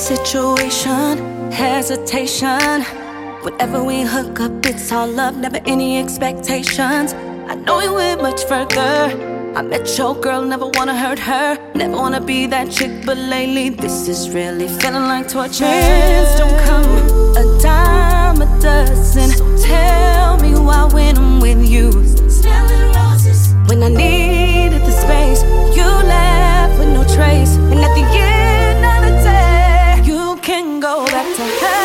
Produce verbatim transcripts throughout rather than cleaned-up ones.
situation, hesitation. Whenever we hook up, it's all love, never any expectations. I know we went much further. I met your girl, never wanna hurt her, never wanna be that chick, but lately this is really feeling like torture. Friends don't come a dime a dozen, so tell me why when I'm with you, smelling roses. When I needed the space, you left with no trace, and at the end of the day, you can go back to her.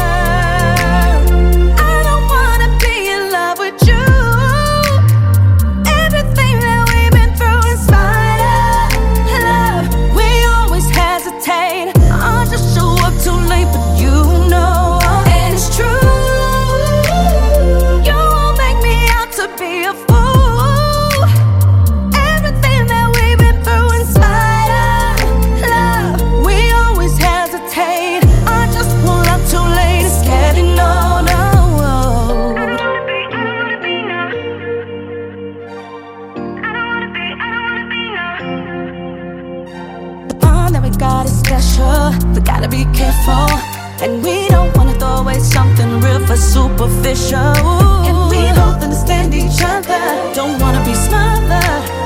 God is special, we gotta be careful. And we don't wanna throw away something real for superficial. And we both understand each other, don't wanna be smothered.